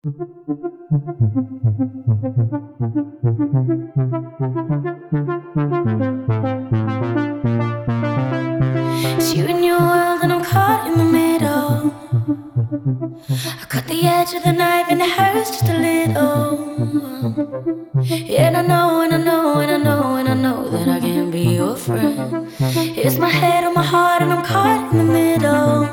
It's you and your world, and I'm caught in the middle. I cut the edge of the knife, and it hurts just a little. And I know, and I know, and I know, and I know that I can't be your friend. It's my head or my heart, and I'm caught in the middle.